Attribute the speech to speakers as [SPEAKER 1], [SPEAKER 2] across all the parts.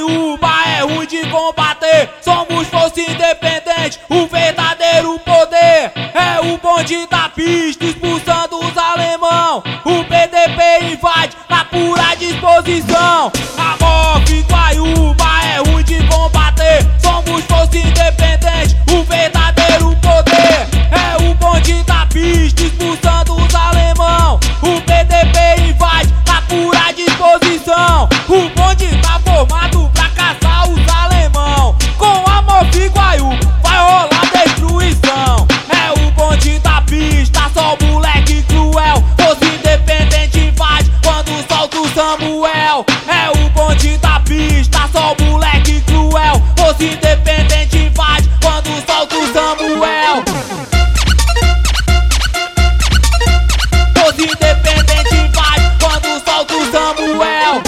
[SPEAKER 1] Guaiúba é ruim de combater. Somos força independente, o verdadeiro poder. É o bonde da pista, expulsando os alemão. O PDP invade na pura disposição. A MOF Guaiúba é ruim de combater. Somos força independente, o verdadeiro poder. É o bonde da pista, expulsando os alemão. O PDP invade na pura disposição. O bonde tá formado pra caçar os alemão. Com a MOF Guaiúba vai rolar destruição. É o bonde da pista, só moleque cruel. Força independente invade quando solta o Samuel. É o bonde da pista, só moleque cruel. Força independente invade quando solta o Samuel. Força independente invade quando solta o Samuel.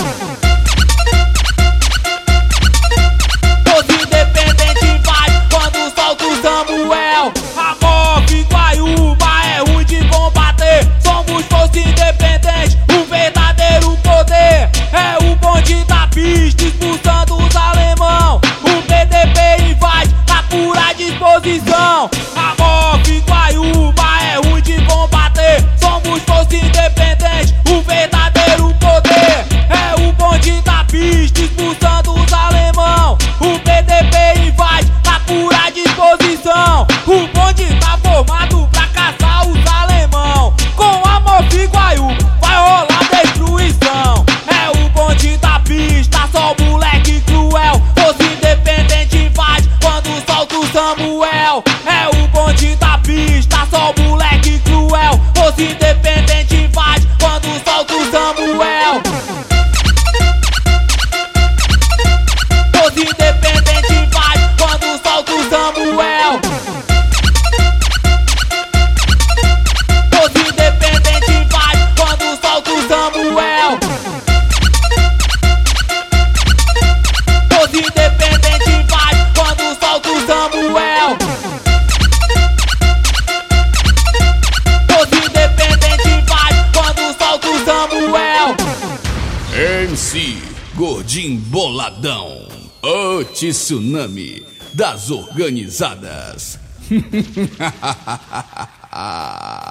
[SPEAKER 1] Força independente invade quando solta o Samuel. A MOF Guaiúba é ruim de combater. Somos força independente, o verdadeiro poder. É o bonde da pista, expulsando os alemão. O PDP invade na pura disposição. A MOF Guaiúba é ruim de combater. Somos força independente, o verdadeiro poder. É o bonde da pista, expulsando os alemão. O PDP invade na pura disposição. O bonde tá formado pra caçar os alemão. Com a MOF Guaiúba vai rolar destruição. É o bonde da pista, só moleque cruel. Força independente invade quando solta o Samuel. É o bonde da pista, só moleque cruel. Força independente invade quando solta o Samuel. Força independente invade quando solta o Samuel. Força independente invade quando solta o Samuel. Força independente invade quando solta o Samuel. Força independente invade quando solta o Samuel.
[SPEAKER 2] MC Gordinho Boladão, o tsunami das organizadas.